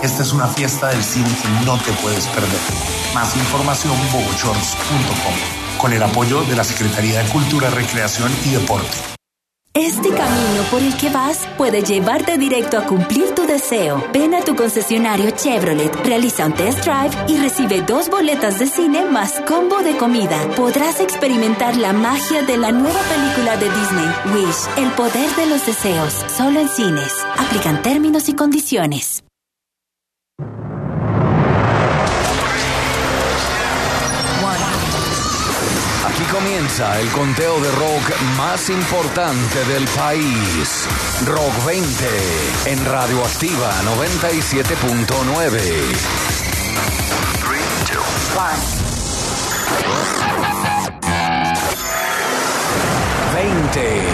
Esta es una fiesta del cine que no te puedes perder. Más información bogochorns.com, con el apoyo de la Secretaría de Cultura, Recreación y Deporte. Este camino por el que vas puede llevarte directo a cumplir tu deseo. Ven a tu concesionario Chevrolet, realiza un test drive y recibe 2 boletas de cine más combo de comida. Podrás experimentar la magia de la nueva película de Disney, Wish, el poder de los deseos, solo en cines. Aplican términos y condiciones. Aquí comienza el conteo de rock más importante del país. Rock 20 en Radioactiva 97.9. 3, 2, 1. 20.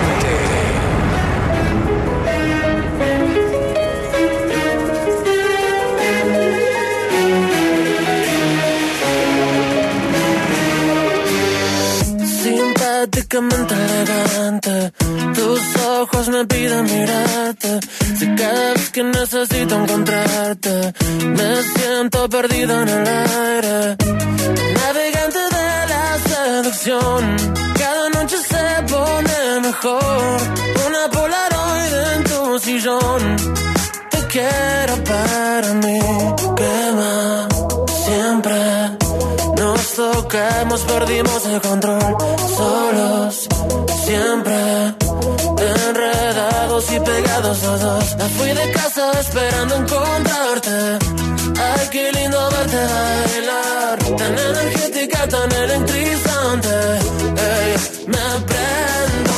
Sintéticamente elegante, tus ojos me piden mirarte. Si cada vez que necesito encontrarte, me siento perdido en el aire. Navegante de la seducción, cada noche se pone mejor. Una Polaroid en tu sillón, te quiero para mí. Quema siempre. Nos tocamos, perdimos el control. Solos, siempre enredados y pegados los dos. Me fui de casa esperando encontrarte. Ay, qué lindo verte bailar, tan energética, tan electrizante. Ey, me prendo.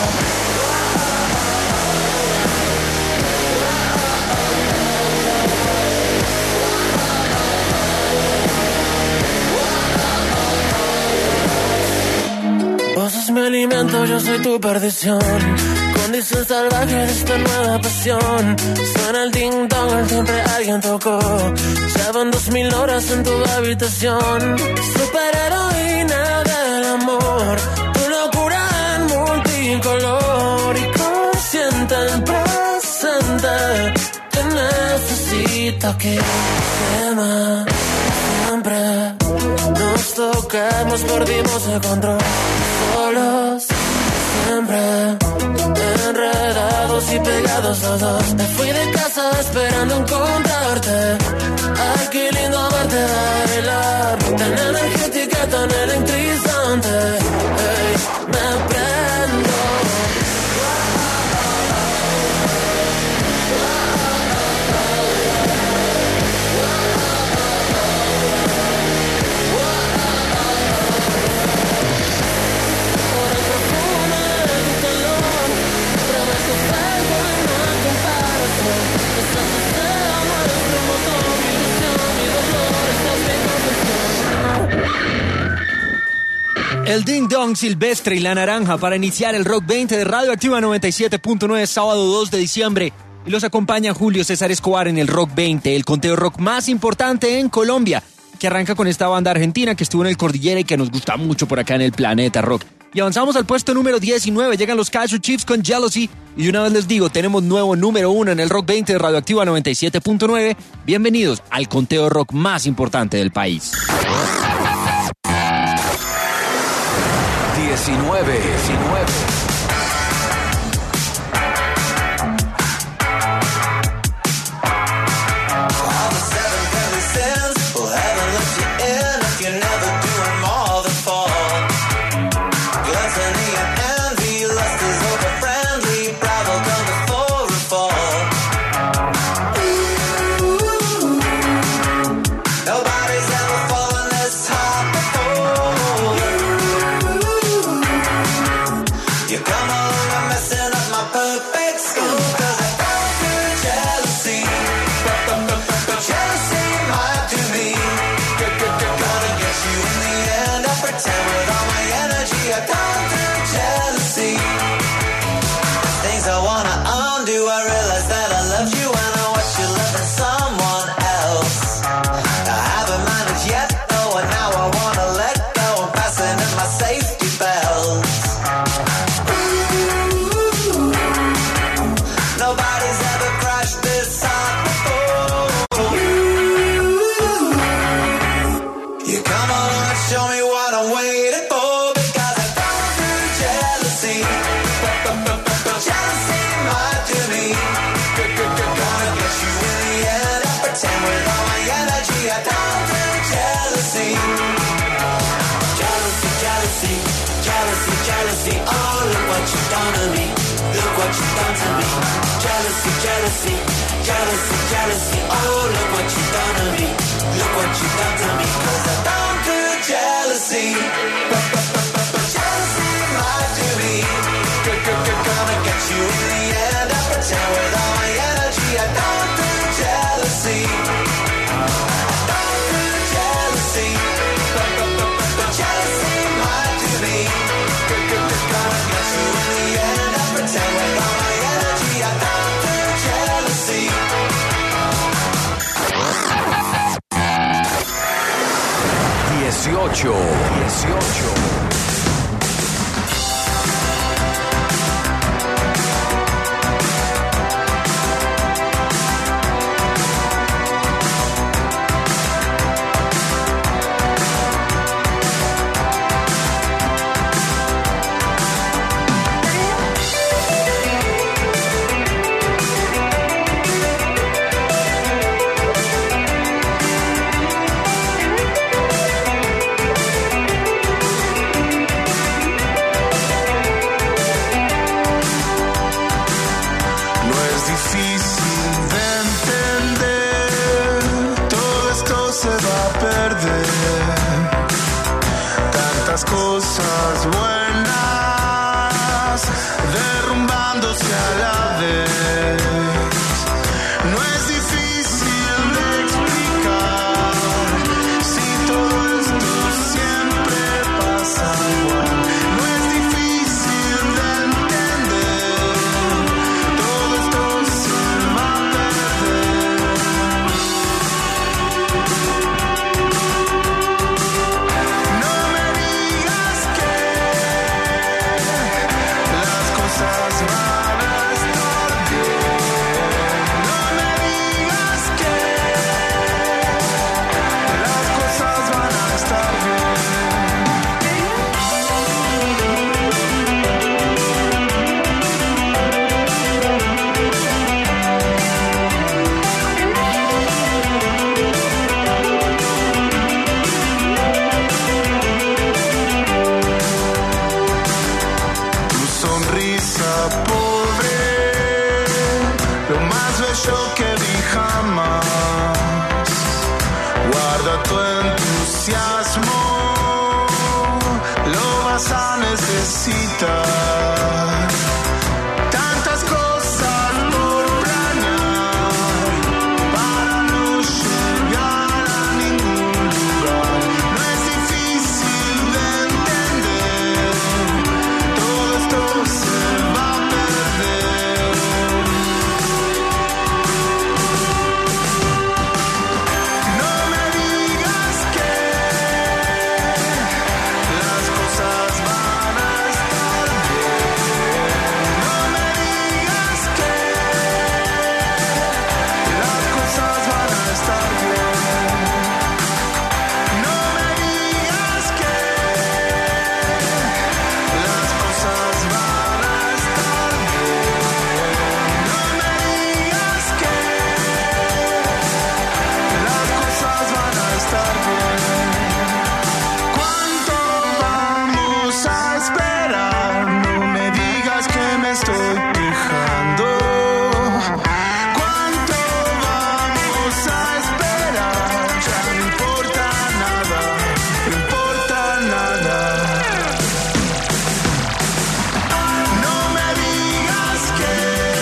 Vos sos mi alimento, yo soy tu perdición. Condición salvaje de esta nueva pasión. Suena el ding dong, el timbre alguien tocó. Ya van 2000 horas en tu habitación. Superheroína del amor, tu locura en multicolor. Y consciente el presente, te necesito aquí. Quema siempre. Nos tocamos, perdimos el control. Solos, siempre enredados y pegados los dos. Me fui de casa esperando encontrarte. Ay, qué lindo verte bailar, tan energética, tan electrizante. Hey, me prendo. El Ding Dong Silvestre y La Naranja para iniciar el Rock 20 de Radioactiva 97.9, sábado 2 de diciembre. Y los acompaña Julio César Escobar en el Rock 20, el conteo rock más importante en Colombia, que arranca con esta banda argentina que estuvo en el Cordillera y que nos gusta mucho por acá en el Planeta Rock. Y avanzamos al puesto número 19, llegan los Cashew Chiefs con Jealousy. Y de una vez les digo, tenemos nuevo número 1 en el Rock 20 de Radioactiva 97.9. Bienvenidos al conteo rock más importante del país. 19. jealousy, jealousy, jealousy. Oh, look what you done to me. Look what you done to me. 'Cause I don't do jealousy. Jealousy might do me. Gonna get you in the end. I pretend with all my energy. I don't do jealousy. I don't do jealousy. Jealousy might do me. Gonna get you in the end. I pretend with all my energy. I don't do jealousy. 18. Cosas buenas derrumbándose a la vez. No es difícil de explicar si todo esto siempre pasa igual. No es difícil de entender, todo esto se va a perder. No me digas que las cosas van a estar bien. No me digas que las cosas van a estar bien. Tu sonrisa pobre, lo más bello que vi jamás. Guarda tu entusiasmo, lo vas a necesitar. Tantas cosas por planear para no llegar a ningún lugar. No es difícil de entender, todo esto se va a perder. No me digas que las cosas van a estar bien. No me digas que las cosas van a estar bien. No me digas que las cosas van a estar bien. No me digas que las cosas van a estar bien. ¿Cuánto vamos a esperar? No me digas que me estoy quejando. ¿Cuánto vamos a esperar? Ya no importa nada, no importa nada. No me digas que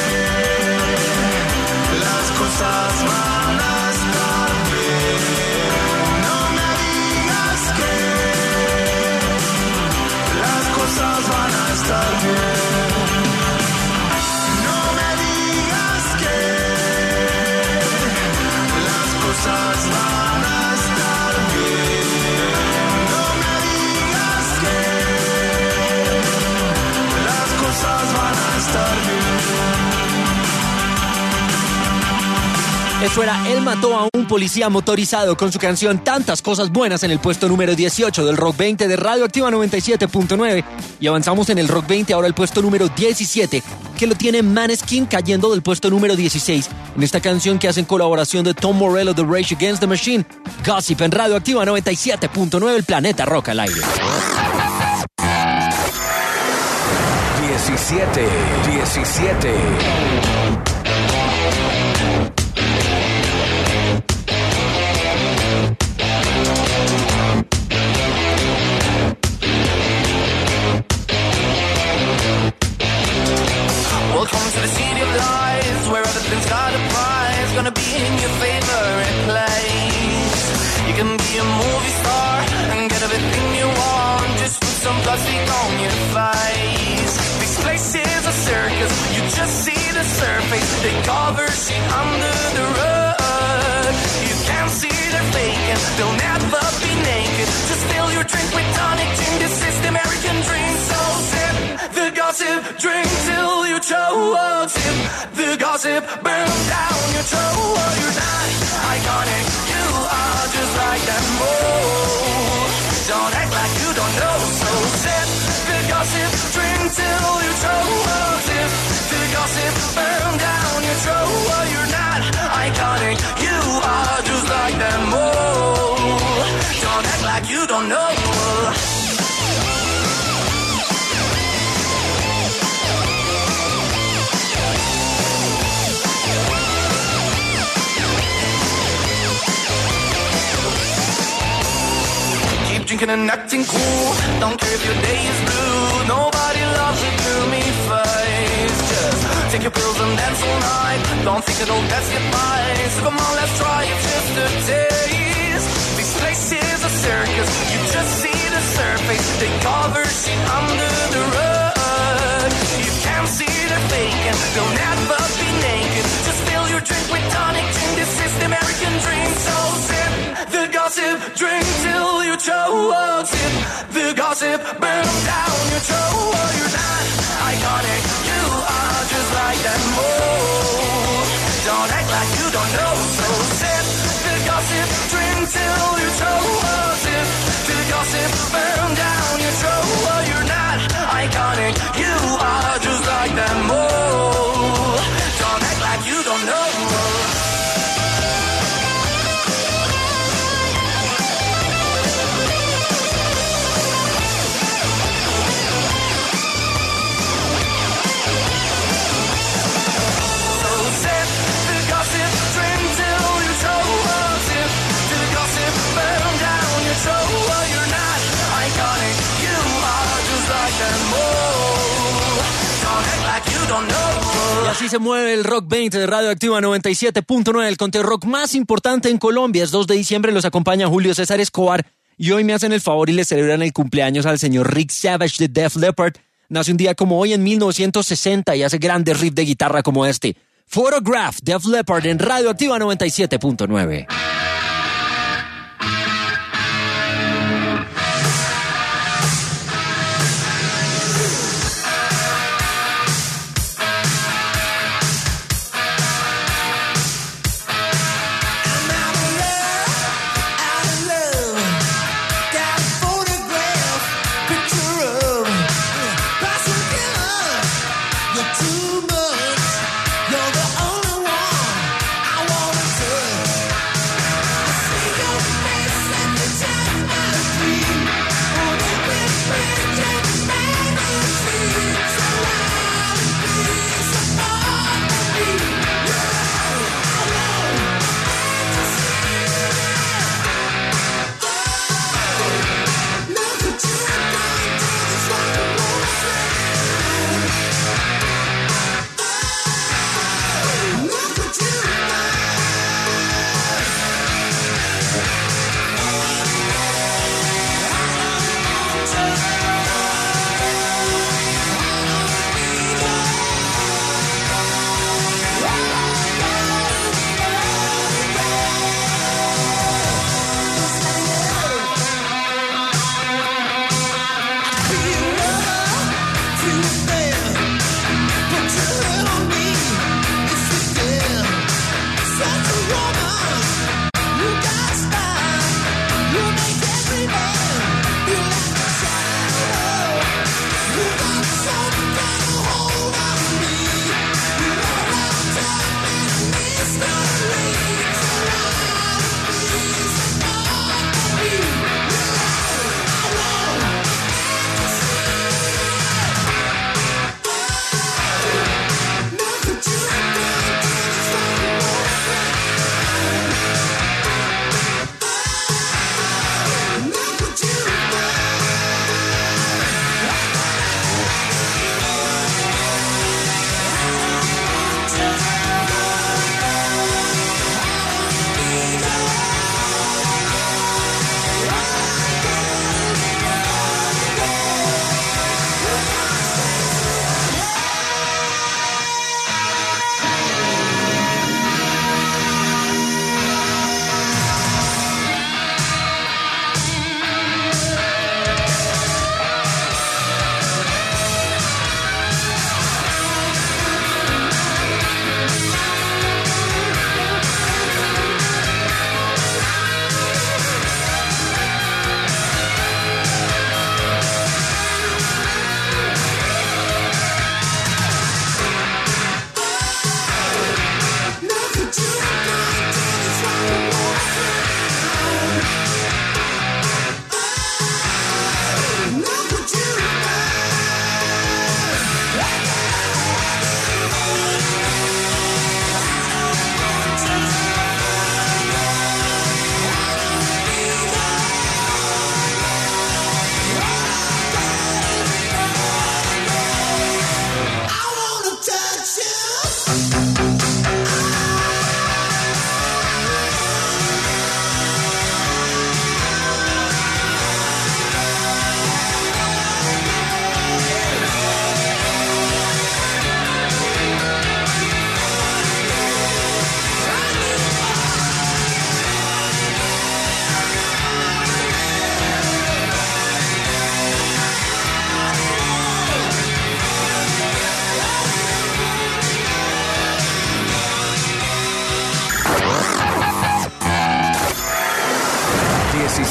las cosas van a estar bien. No me digas que las cosas van a estar bien. No me digas que las cosas van a estar bien. No me digas que las cosas van a estar bien. Eso era Él mató a un policía motorizado con su canción Tantas Cosas Buenas en el puesto número 18 del Rock 20 de Radioactiva 97.9. Y avanzamos en el Rock 20 ahora el puesto número 17, que lo tiene Maneskin cayendo del puesto número 16 en esta canción que hacen colaboración de Tom Morello de Rage Against the Machine. Gossip en Radioactiva 97.9, el planeta rock al aire. 17. They cover shit under the rug. You can't see they're faking, they'll never be naked. Just fill your drink with tonic gin, this is the American dream. So sip the gossip, drink till you choke. Sip the gossip, burn down your throat. You're not iconic, you are just like that mold. Don't act like you don't know. So sip the gossip, drink till you choke. Sip the gossip, burn down your throat. You're not iconic, you are just like that mold. Don't act like you don't know. Drinking and acting cool, don't care if your day is blue. Nobody loves a gloomy face. Just take your pills and dance all night. Don't think it'll pass you by. So come on, let's try it just a taste. This place is a circus, you just see the surface. They cover shit under the rug. You can't see they're faking, they'll never be naked. Just fill your drink with tonic gin, this is the American dream. So sip the gossip, drink till you choke. Sip the gossip, burn down your throat. You're not iconic, you are just like that mold. Don't act like you don't know. So sip the gossip, drink till you choke. Sip the gossip, burn down your throat. You're not iconic, you are just like that mold. Don't act like you don't know. Y así se mueve el Rock 20 de Radio Activa 97.9, el conteo rock más importante en Colombia. Es 2 de diciembre, los acompaña Julio César Escobar y hoy me hacen el favor y le celebran el cumpleaños al señor Rick Savage de Def Leppard. Nace un día como hoy en 1960 y hace grandes riffs de guitarra como este. Photograph, Def Leppard en Radio Activa 97.9. Too much, you're the only one I wanna touch.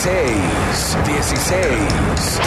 16.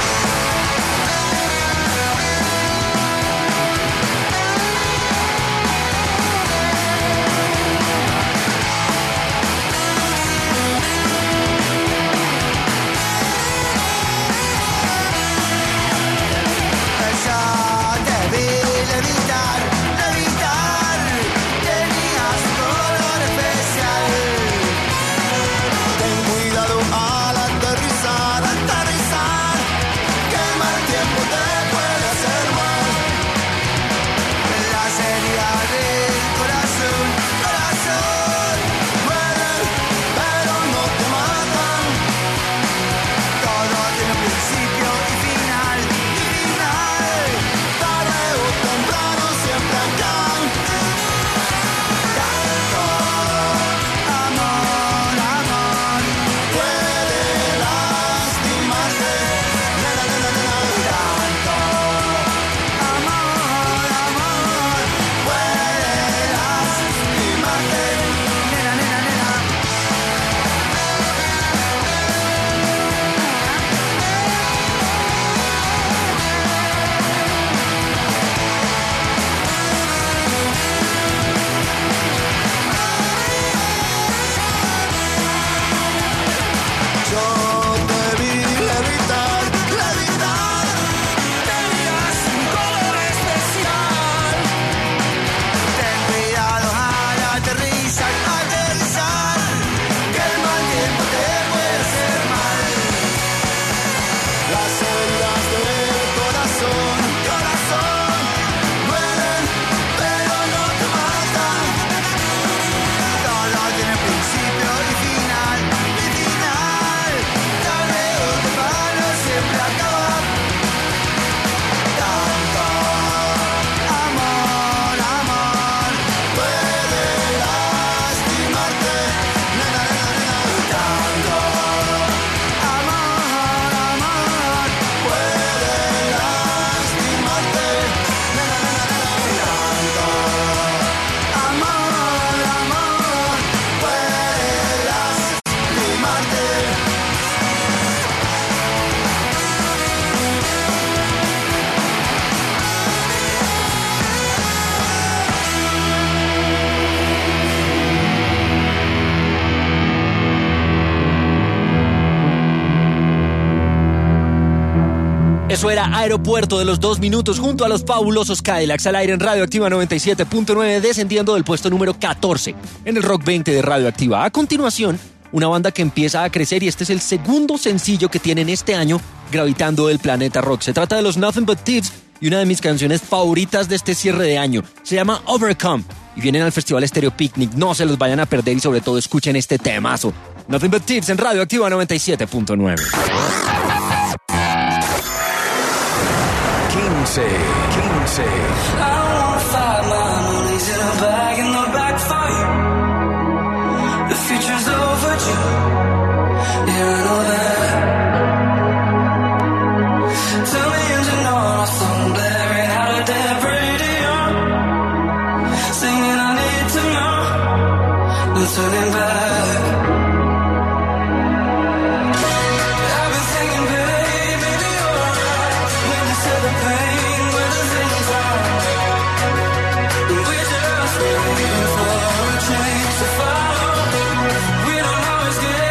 Eso era Aeropuerto de los 2 minutos junto a los fabulosos Cadillacs al aire en Radioactiva 97.9, descendiendo del puesto número 14 en el Rock 20 de Radioactiva. A continuación, una banda que empieza a crecer y este es el segundo sencillo que tienen este año gravitando el planeta rock. Se trata de los Nothing But Thieves y una de mis canciones favoritas de este cierre de año. Se llama Overcome y vienen al Festival Stereo Picnic. No se los vayan a perder y sobre todo escuchen este temazo. Nothing But Thieves en Radioactiva 97.9. 15. I wanna find my money's in a bag in the back for you. The future's overdue. Yeah, I know that. Tell me engine on, our song blaring out of the radio. Singing I need to know. No turning back. I've been singing, baby, you're alright. When you said the pain, when the things are. We just waiting for a change to follow. We don't always get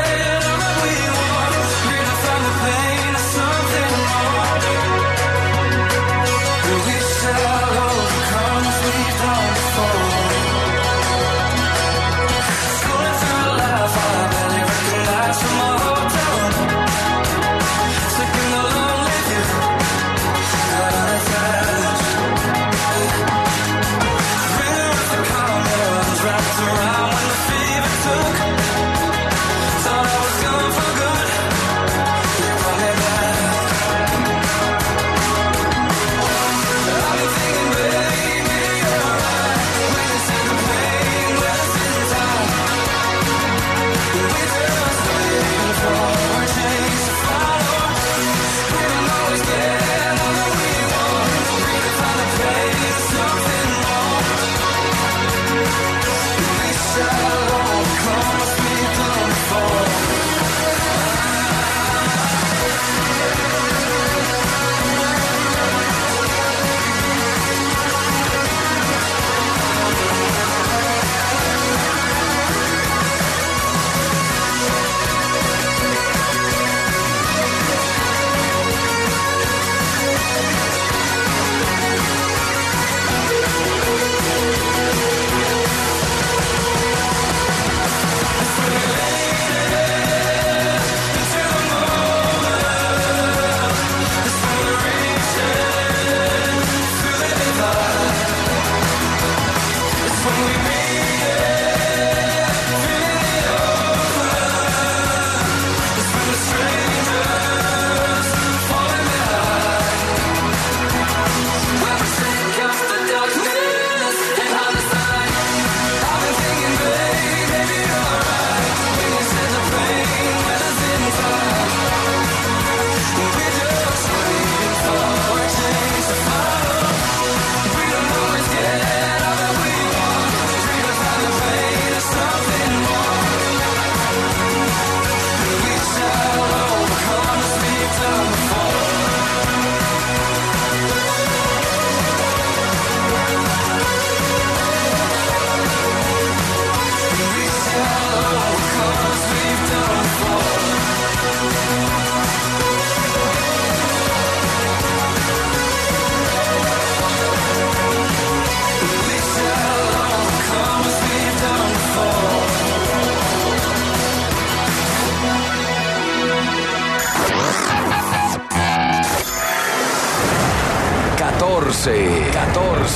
14.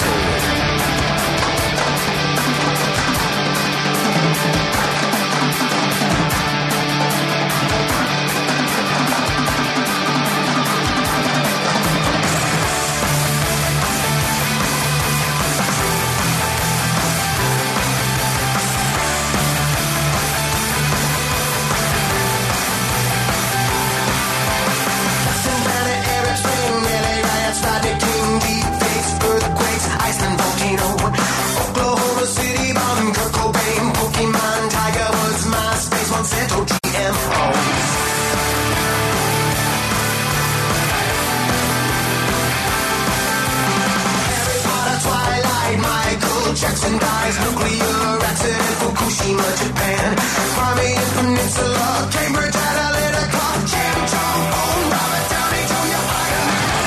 Jackson dies, nuclear accident, Fukushima, Japan, Crimean Peninsula, Cambridge Analytica, Kim Jong-un, Robert Downey Jr., Iron Man.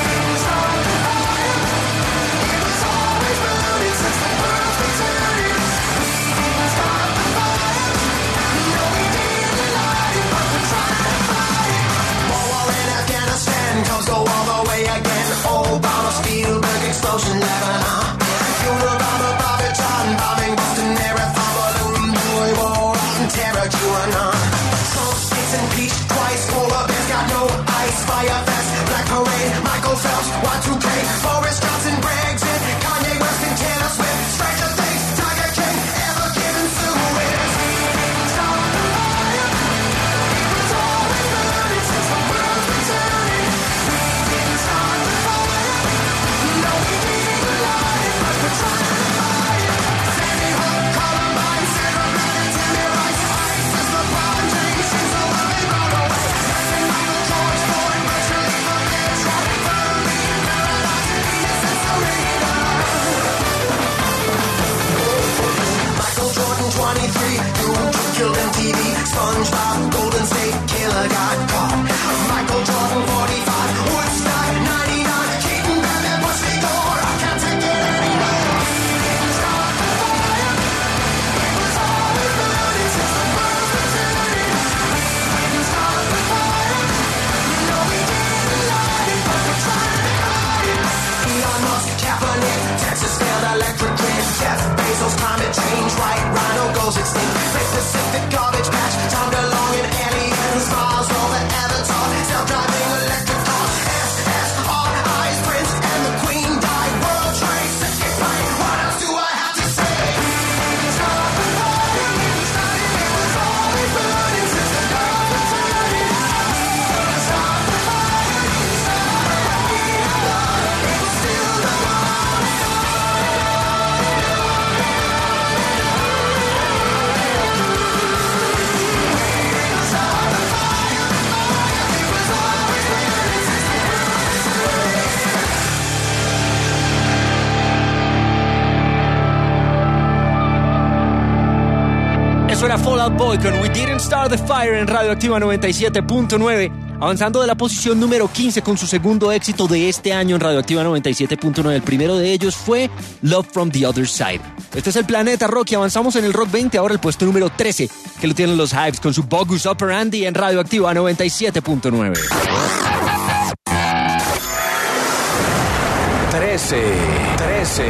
It was always burning since the world's been turning. We didn't start the fire, no we didn't light it, but we're trying to fight it. War in Afghanistan, comes go all the way again. Obama, Spielberg, explosion, Lebanon. Unabomber, Bobby John, bombing Boston, Marathon, balloon, boy, war on terror, QAnon. Trump states impeached twice, polar bears got no ice, fire fest, Black Parade, Michael Phelps, Y2K, Boris Johnson, Brexit, Kanye West and Taylor Swift, Stranger Things, Tiger King, ever given Suez. Stop the fire, it was always burning since the world's been turning. We didn't start the fire, no we didn't light it, but we're trying to fight it. Sandy Hook, Columbine, Sarah Bennett, Tammy Rice, ISIS, LeBron James, she's the one they run away. Lesson Michael George Floyd, virtually forget Trump, firmly paralyzed, innocent surrender. Michael Jordan, 23, who killed MTV, SpongeBob, Golden State Killer got caught. Michael Jordan, 45, Woodstock, 99, Keaton, Batman, Wesley Gore, I can't take it anymore. Stop the fire, it was always burning since the world's been turning. We didn't start the fire, no we didn't light it, but we're trying to hide it. Elon Musk, Kaepernick, Texas failed electric grid, Jeff Bezos, climate change, right, Rhino goes extinct, Great Pacific garbage patch, Tom DeLonge and aliens, Mars over Avatar, self-driving electric car, SSRI's Prince and the Queen died, World Trade Center plane, what else do I have to say? Stop the fire, it was always burning since the world's been turning. Stop the fire, it was still the Eso era Fall Out Boy con We Didn't Start the Fire en Radioactiva 97.9, avanzando de la posición número 15 con su segundo éxito de este año en Radioactiva 97.9. El primero de ellos fue Love from the Other Side. Este es el Planeta Rock y avanzamos en el Rock 20, ahora el puesto número 13, que lo tienen los Hives con su Bogus Operandi en Radioactiva 97.9. 13.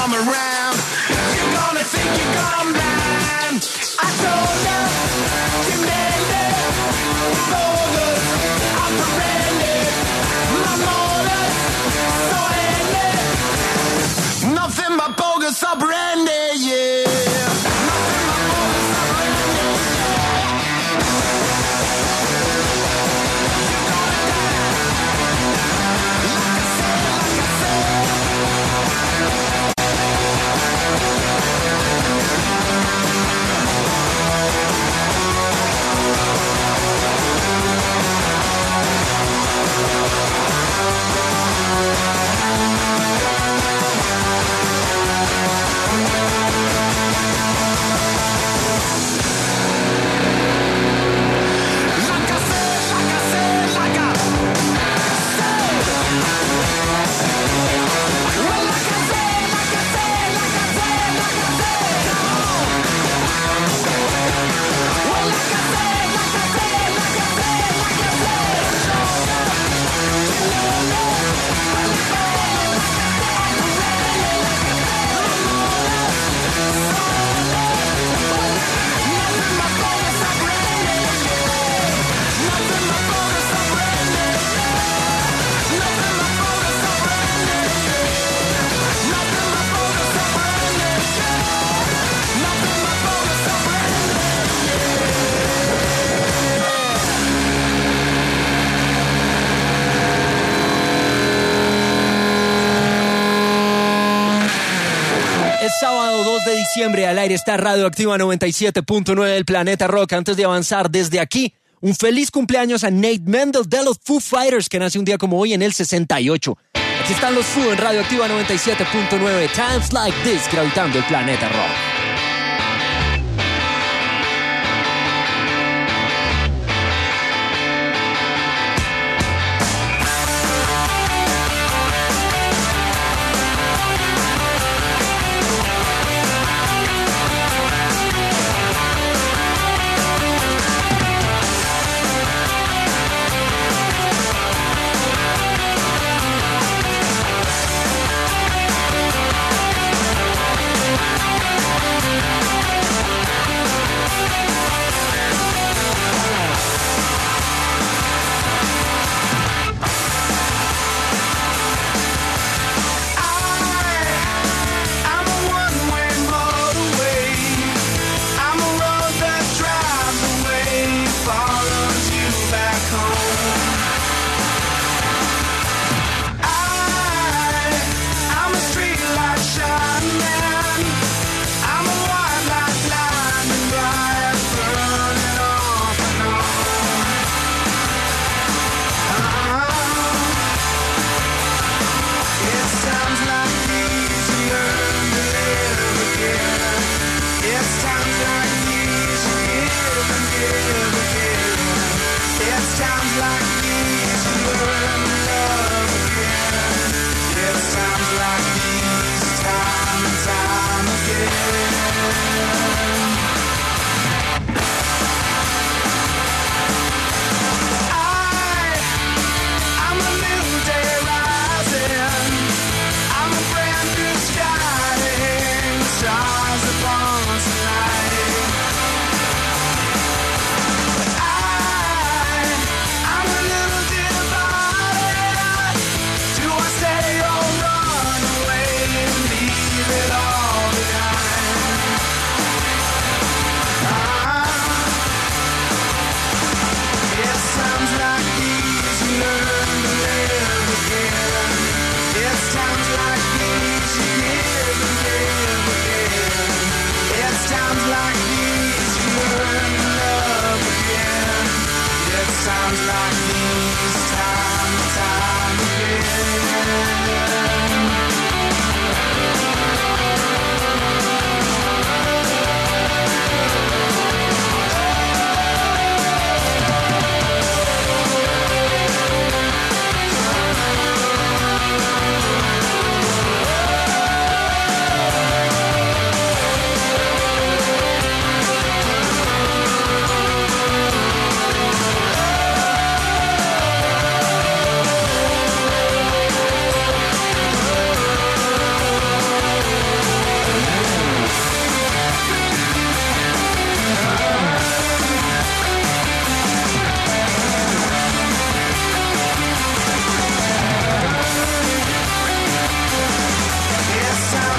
come around, you're gonna think you're gone blind. I told you, you nailed it. Bogus, operandi, my motives, so handy. Nothing but bogus operandi, yeah. Nothing but bogus operandi, you're gonna die. Like I said, like I said. Sábado 2 de diciembre, al aire está Radioactiva 97.9 del Planeta Rock. Antes de avanzar desde aquí, un feliz cumpleaños a Nate Mendel de los Foo Fighters, que nace un día como hoy en el 68. Aquí están los Foo en Radioactiva 97.9. Times Like This, gravitando el Planeta Rock.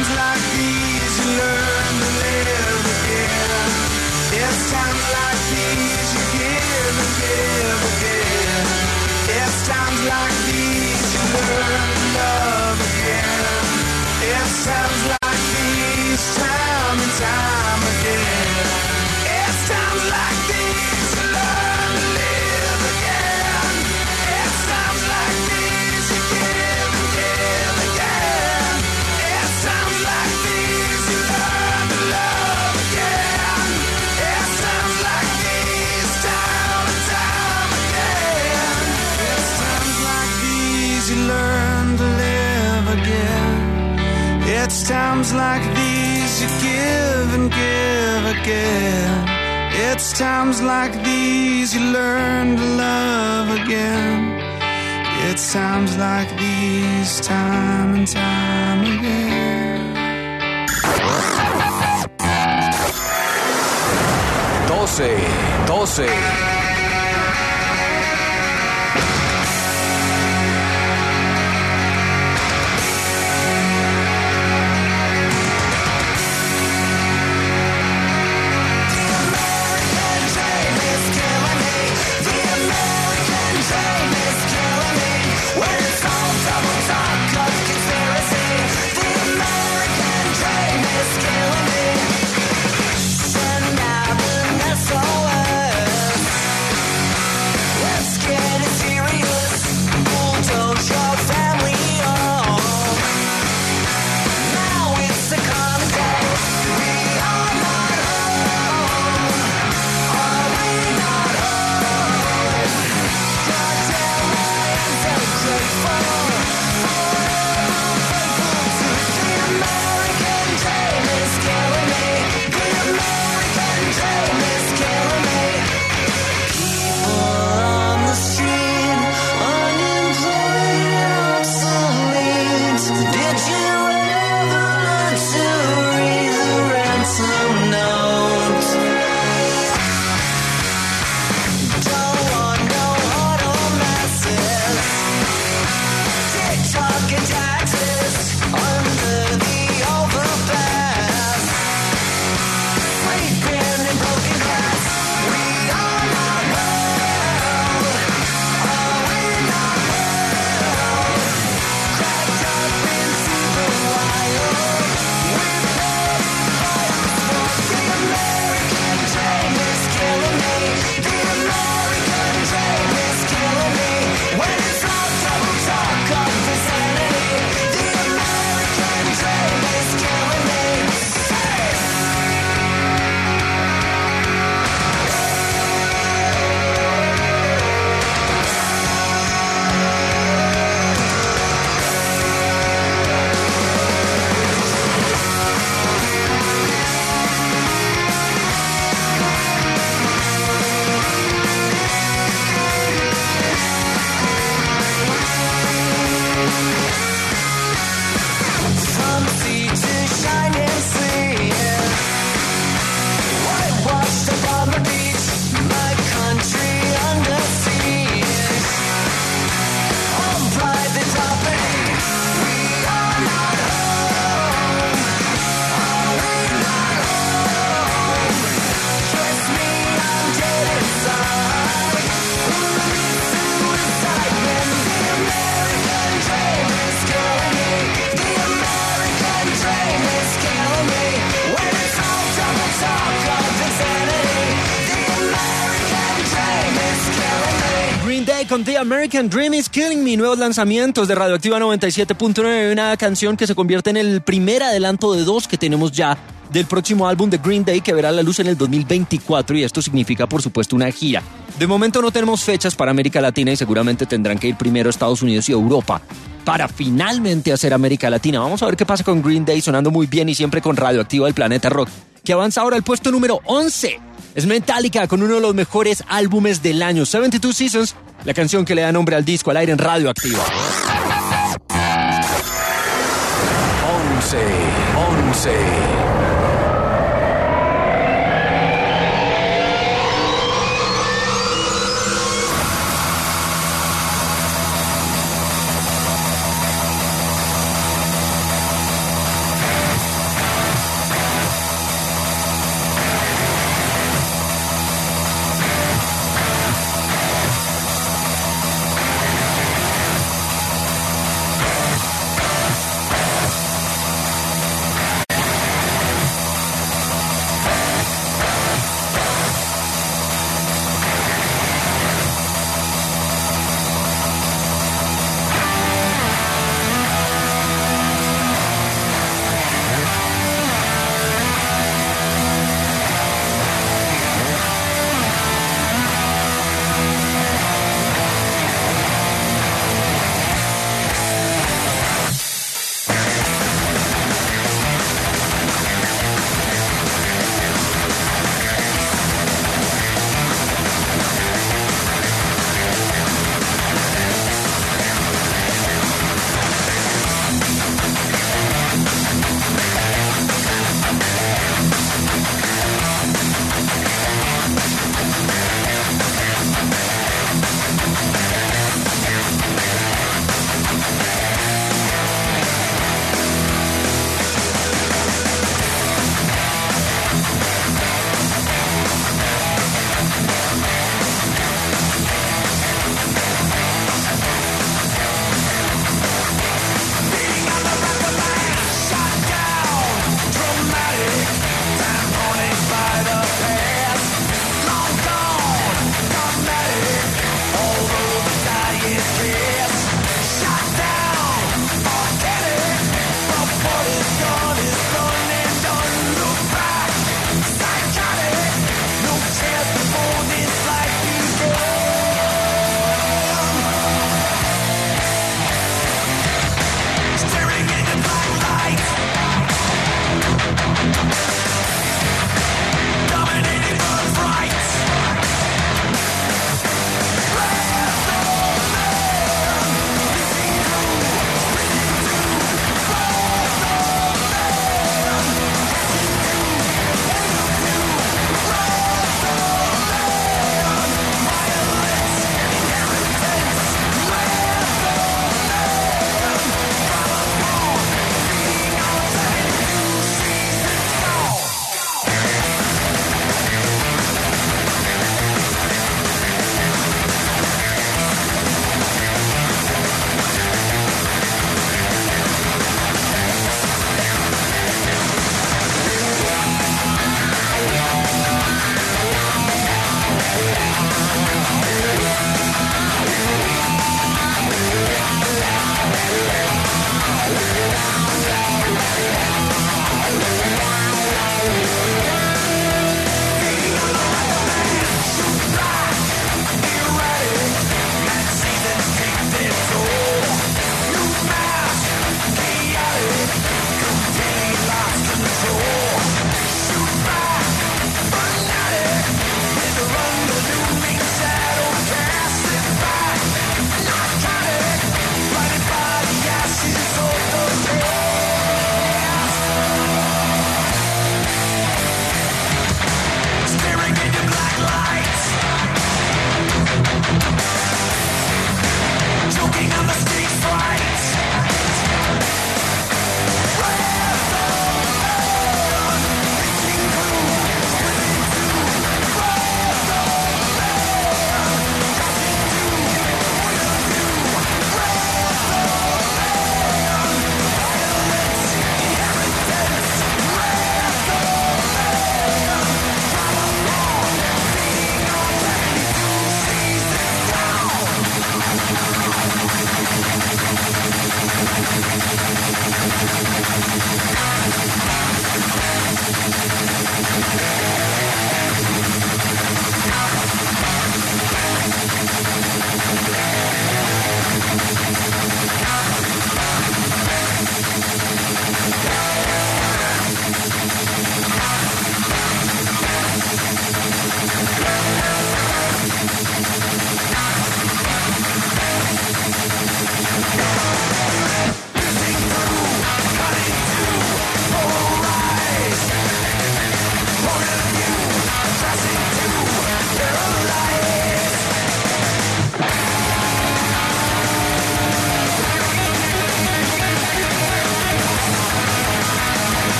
times like these you learn to live again. It's times like these you give and give again. It's times like these you learn to love again. It's times like these, time and time again. It's times like these you learn to live again. It's times like these you give and give again. It's times like these you learn to love again. It's times like these, time and time again. It's times like these you learn to live again. It's times like these you give and give again. It's times like these you learn to love again. It's times like these, time and time again. 12. Con The American Dream is Killing Me, nuevos lanzamientos de Radioactiva 97.9, una canción que se convierte en el primer adelanto de 2 que tenemos ya del próximo álbum de Green Day, que verá la luz en el 2024, y esto significa, por supuesto, una gira. De momento no tenemos fechas para América Latina y seguramente tendrán que ir primero a Estados Unidos y Europa para finalmente hacer América Latina. Vamos a ver qué pasa con Green Day, sonando muy bien y siempre con Radioactiva del Planeta Rock, que avanza ahora al puesto número 11. Es Metallica con uno de los mejores álbumes del año, 72 Seasons, la canción que le da nombre al disco, al aire en Radioactiva. 11.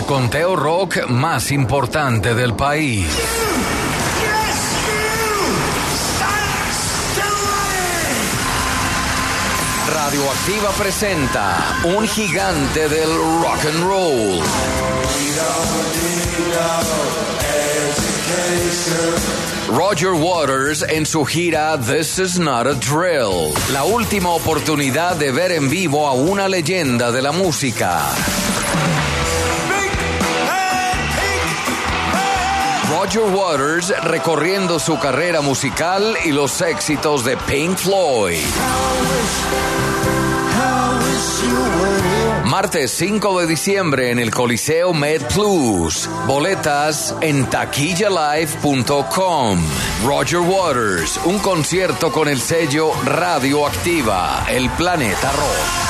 el conteo rock más importante del país. Radioactiva presenta un gigante del rock and roll. Roger Waters en su gira This Is Not a Drill. La última oportunidad de ver en vivo a una leyenda de la música. Roger Waters recorriendo su carrera musical y los éxitos de Pink Floyd. Martes 5 de diciembre en el Coliseo MedPlus. Boletas en taquillalive.com. Roger Waters, un concierto con el sello Radioactiva, el planeta rock.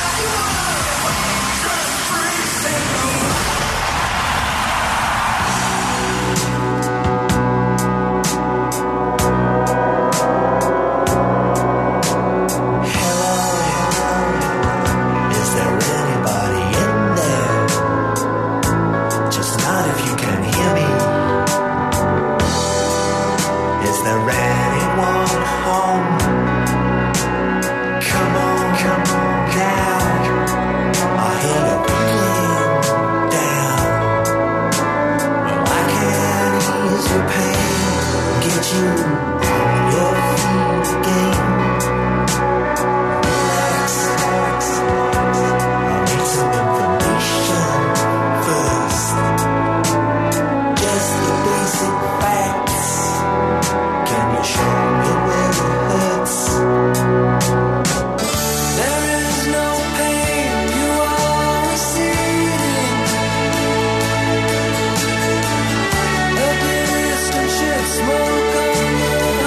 Smoke on the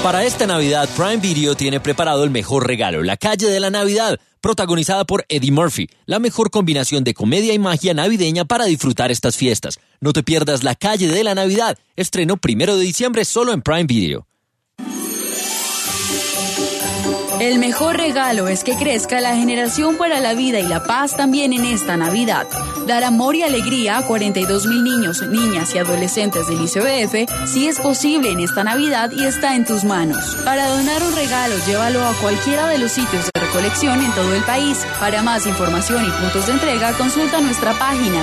Para esta Navidad, Prime Video tiene preparado el mejor regalo, La Calle de la Navidad, protagonizada por Eddie Murphy, la mejor combinación de comedia y magia navideña para disfrutar estas fiestas. No te pierdas La Calle de la Navidad, estreno 1 de diciembre solo en Prime Video. El mejor regalo es que crezca la generación para la vida y la paz también en esta Navidad. Dar amor y alegría a 42,000 niños, niñas y adolescentes del ICBF sí es posible en esta Navidad y está en tus manos. Para donar un regalo, llévalo a cualquiera de los sitios de recolección en todo el país. Para más información y puntos de entrega, consulta nuestra página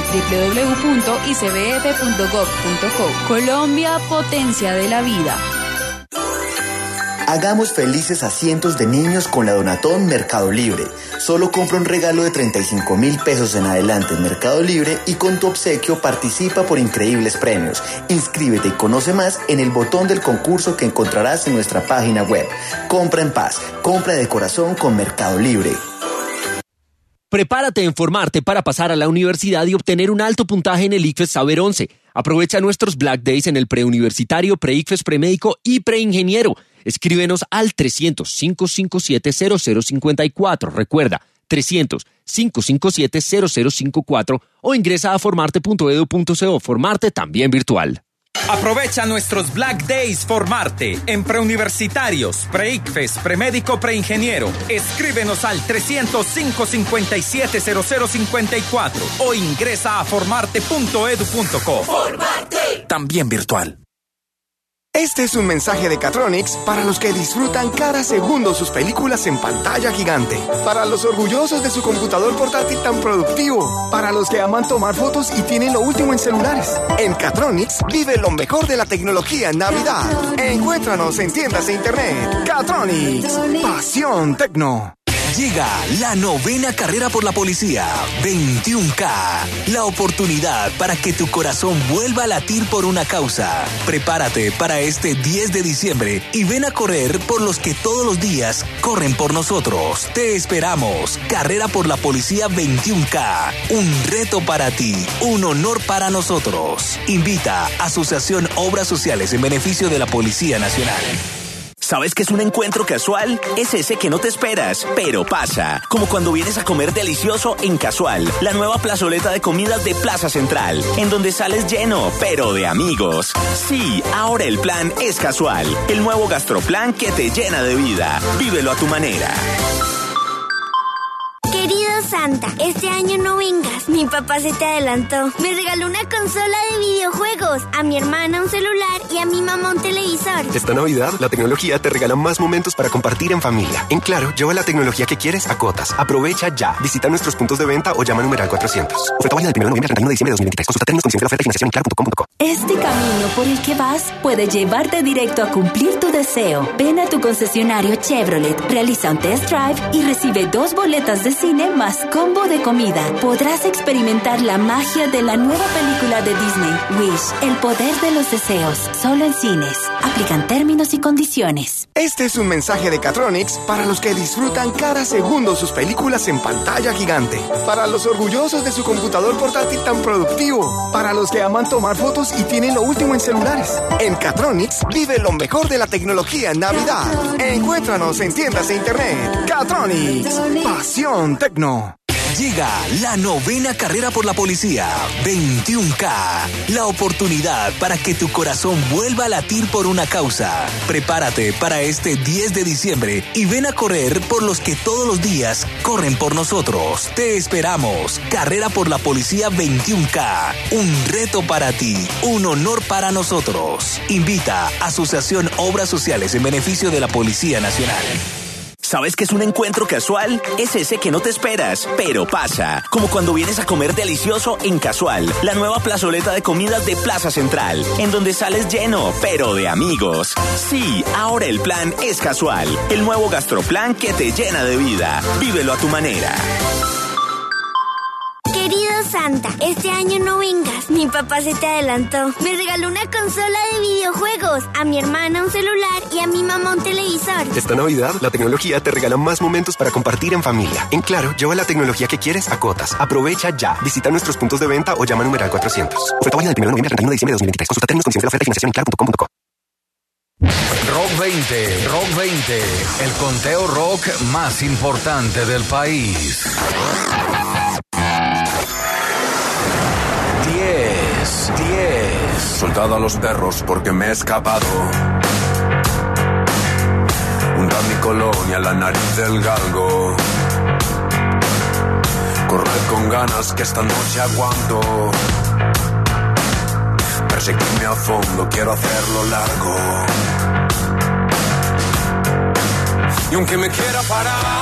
www.icbf.gov.co. Colombia, potencia de la vida. Hagamos felices a cientos de niños con la Donatón Mercado Libre. Solo compra un regalo de 35,000 pesos en adelante en Mercado Libre y con tu obsequio participa por increíbles premios. Inscríbete y conoce más en el botón del concurso que encontrarás en nuestra página web. Compra en paz, compra de corazón con Mercado Libre. Prepárate en formarte para pasar a la universidad y obtener un alto puntaje en el ICFES Saber 11. Aprovecha nuestros Black Days en el preuniversitario, pre-ICFES, premédico y preingeniero. Escríbenos al 300-557-0054. Recuerda, 300-557-0054 o ingresa a formarte.edu.co. Formarte también virtual. Aprovecha nuestros Black Days Formarte en preuniversitarios, pre-ICFES, premédico, preingeniero. Escríbenos al 300-557-0054 o ingresa a formarte.edu.co. ¡Formarte! También virtual. Este es un mensaje de Catronics para los que disfrutan cada segundo sus películas en pantalla gigante. Para los orgullosos de su computador portátil tan productivo. Para los que aman tomar fotos y tienen lo último en celulares. En Catronics vive lo mejor de la tecnología en Navidad. Encuéntranos en tiendas de internet. Catronics. Pasión Tecno. Llega la 9ª carrera por la policía, 21K. La oportunidad para que tu corazón vuelva a latir por una causa. Prepárate para este 10 de diciembre y ven a correr por los que todos los días corren por nosotros. Te esperamos. Carrera por la policía 21K. Un reto para ti, un honor para nosotros. Invita Asociación Obras Sociales en beneficio de la Policía Nacional. ¿Sabes qué es un encuentro casual? Es ese que no te esperas, pero pasa. Como cuando vienes a comer delicioso en Casual, la nueva plazoleta de comidas de Plaza Central, en donde sales lleno, pero de amigos. Sí, ahora el plan es Casual, el nuevo gastroplan que te llena de vida. Vívelo a tu manera. Querido Santa, este año no vengas. Mi papá se te adelantó. Me regaló una consola de videojuegos, a mi hermana un celular y a mi mamá un televisor. Esta Navidad, la tecnología te regala más momentos para compartir en familia. En Claro, lleva la tecnología que quieres a cuotas. Aprovecha ya. Visita nuestros puntos de venta o llama al numeral 400. Oferta válida del 1 de noviembre al 31 de diciembre de 2023. Consulta términos, condiciones de la oferta y financiación en claro.com.co. Este camino por el que vas puede llevarte directo a cumplir tu deseo. Ven a tu concesionario Chevrolet, realiza un test drive y recibe 2 boletas de cine más combo de comida. Podrás experimentar la magia de la nueva película de Disney, Wish, el poder de los deseos, solo en cines. Aplican términos y condiciones. Este es un mensaje de Catronics para los que disfrutan cada segundo sus películas en pantalla gigante. Para los orgullosos de su computador portátil tan productivo. Para los que aman tomar fotos y tienen lo último en celulares. En Catronics vive lo mejor de la tecnología en Navidad. Encuéntranos en tiendas de internet. Catronics. Pasión Tecno. Llega la 9ª carrera por la policía, 21K. La oportunidad para que tu corazón vuelva a latir por una causa. Prepárate para este 10 de diciembre y ven a correr por los que todos los días corren por nosotros. Te esperamos. Carrera por la policía 21K. Un reto para ti, un honor para nosotros. Invita Asociación Obras Sociales en beneficio de la Policía Nacional. ¿Sabes qué es un encuentro casual? Es ese que no te esperas, pero pasa. Como cuando vienes a comer delicioso en Casual, la nueva plazoleta de comidas de Plaza Central, en donde sales lleno, pero de amigos. Sí, ahora el plan es Casual, el nuevo gastroplan que te llena de vida. Vívelo a tu manera. Querido Santa, este año no vengas. Mi papá se te adelantó. Me regaló una consola de videojuegos, a mi hermana un celular y a mi mamá un televisor. Esta Navidad, la tecnología te regala más momentos para compartir en familia. En Claro, lleva la tecnología que quieres a cuotas. Aprovecha ya. Visita nuestros puntos de venta o llama al numeral 400. Oferta válida del 1 de noviembre al 31 de diciembre de 2023. Consulta términos, condiciones de la oferta y financiación en claro.com.co. Rock 20, Rock 20, el conteo rock más importante del país. 10. Soltado a los perros porque me he escapado. Untar mi colonia, la nariz del galgo. Correr con ganas que esta noche aguanto. Perseguirme a fondo, quiero hacerlo largo. Y aunque me quiera parar